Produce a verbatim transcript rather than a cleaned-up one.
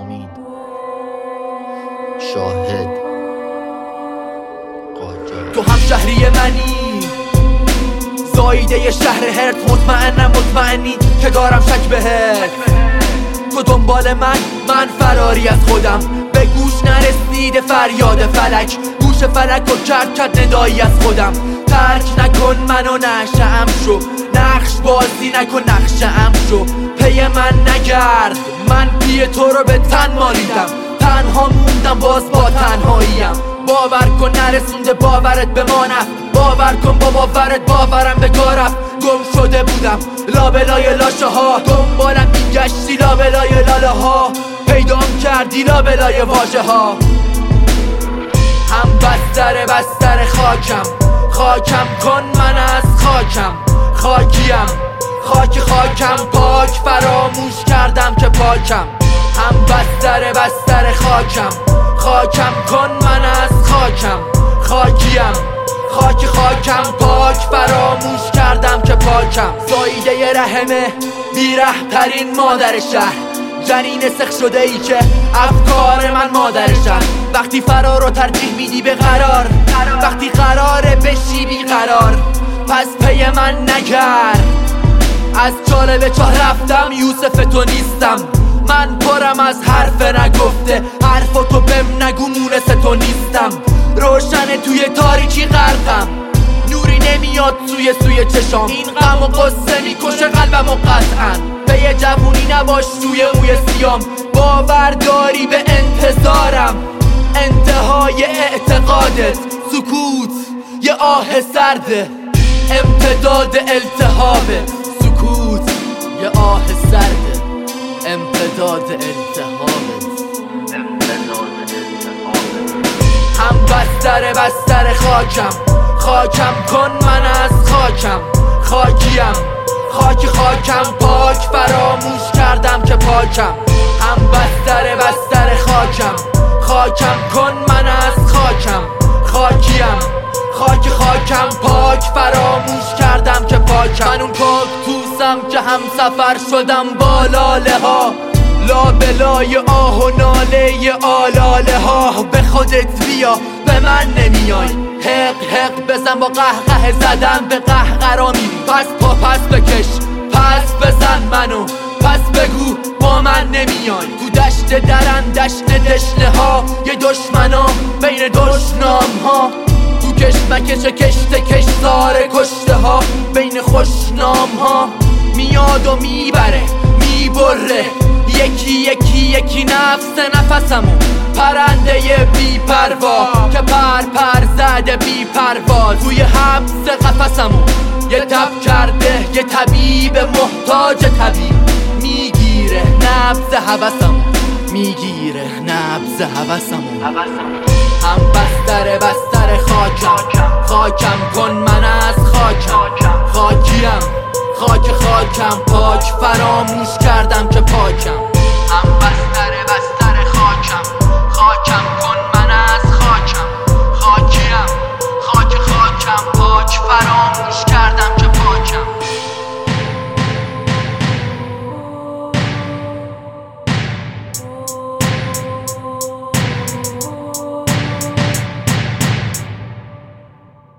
امید شاهد قاجار. تو هم شهری منی، زایده شهر هرت، مطمئنم مطمئنی که دارم شک بهت. تو دنبال من، من فراری از خودم، به گوش نرسیده فریاد فلک، گوش فلک و کرد کرد ندایی از خودم. ترک نکن منو نشأم شو، نقش بازی نکن نقشه‌ام شو، پی من نگرد، من پی تو رو به تن مالیدم، تنها موندم باز با تنهاییم. باور کن نرسونده باورت به ما نه، باور کن با باورت باورم به گارم. گم شده بودم لابلای لاشه ها، دنبالم میگشتی لابلای لاله ها، پیدام کردی لابلای واژه ها. هم بستر بستر خاکم، خاکم کن من از خاکم، خاکیم خاک خاکم، پاک فراموش کردم که پاکم. هم بستر بستر خاکم، خاکم کن من از خاکم، خاکیم خاک خاکم، پاک فراموش کردم که پاکم. زایده رحمه بیره ترین مادر شهر، جنین سخ شده ای که افکار من مادرشن. وقتی فرار رو ترجیح میدی به قرار، وقتی قراره بشی بی قرار، پس پی من نگرد. از چاله به چاه رفتم، یوسف تو نیستم، من پرم از حرف نگفته، حرف تو بهم نگو مونس تو نیستم. روشن توی تاریکی غرقم، نوری نمیاد سوی سوی چشام، این غم و قصه میکشه قلبم و قطعا. به یه جوونی نباش توی موی سیام، باور داری به انتظارم، انتهای اعتقادت سکوت یه آه سرده، امتداد التهابه. سکوت یه آه سرده، امتداد التهابت، امتداد التهابت. هم بستر بستر خاکم، خاکم کن من از خاکم، خاکیم خاک خاکم، پاک فراموش کردم که پاکم. هم بستر بستر خاکم، خاکم کن من از خاکم، خاکیم خاک خاکم، پاک فراموش کردم که پاکم. من اون کاکتوسم که هم سفر شدم با لاله ها، لابلای آه و ناله آلاله ها. به خودت بیا به من نمیای، حق حق بزن با قهقه زدن به قهقرا میری. پس پا پس بکش، پس بزن منو، پس بگو با من نمیای. تو دشت درن دشت دشنه ها، یه دشمنا بین دشنام ها، تو کشمکش کشت کشتار کشته ها، بین خوشنام ها. میاد و میبره میبره، یکی یکی یکی نفس نفسمو، پرنده بی پروا که پر پر زده بی پرواز. توی حبس قفسمو یه تب کرده، یه طبیب محتاج طبیب، میگیره نبض حوثمو، میگیره نبض حوثمو. هم بستر بستر خاکم، خاکم کن من از خاکم، خاکیم خاک خاکم، پاک فراموش کردم که پاکم.